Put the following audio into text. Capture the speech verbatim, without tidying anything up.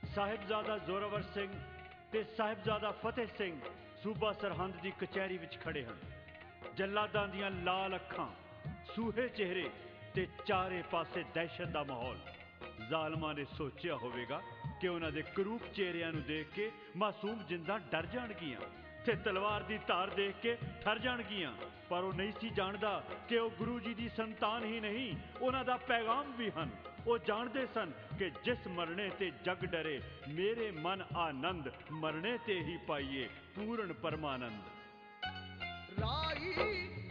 ਸਾਹਿਬਜ਼ਾਦਾ ਜ਼ੋਰਾਵਰ ਸਿੰਘ ਤੇ ਸਾਹਿਬਜ਼ਾਦਾ ਫਤਿਹ ਸਿੰਘ ਸੂਬਾ ਸਰਹੰਦ ਦੀ ਕਚਹਿਰੀ ਵਿੱਚ ਖੜੇ ਹਨ। ਜੱਲਾਦਾਂ ਦੀਆਂ ਲਾਲ ਅੱਖਾਂ, ਸੂਹੇ ਚਿਹਰੇ ਤੇ ਚਾਰੇ ਪਾਸੇ ਦਹਿਸ਼ਤ ਦਾ ਮਾਹੌਲ। ਜ਼ਾਲਮਾਂ ਨੇ ਸੋਚਿਆ ਹੋਵੇਗਾ ਕਿ ਉਹਨਾਂ ਦੇ ਕਰੂਪ ਚਿਹਰਿਆਂ ਨੂੰ ਦੇਖ ਕੇ ਮਾਸੂਮ ਜਿੰਦਾਂ ਡਰ ਜਾਣਗੀਆਂ ਤੇ ਤਲਵਾਰ ਦੀ ਧਾਰ ਦੇਖ ਕੇ ਠਰ ਜਾਣਗੀਆਂ, ਪਰ ਉਹ ਨਹੀਂ ਸੀ ਜਾਣਦਾ ਕਿ ਉਹ ਗੁਰੂ ਜੀ ਦੀ ਸੰਤਾਨ ਹੀ ਨਹੀਂ, ਉਹਨਾਂ ਦਾ ਪੈਗਾਮ ਵੀ ਹਨ। ਉਹ ਜਾਣਦੇ ਸਨ ਕਿ ਜਿਸ ਮਰਨੇ ਤੇ ਜਗ ਡਰੇ, ਮੇਰੇ ਮਨ ਆਨੰਦ, ਮਰਨੇ ਤੇ ਹੀ ਪਾਈਏ ਪੂਰਨ ਪਰਮਾਨੰਦ। ਰਾਈ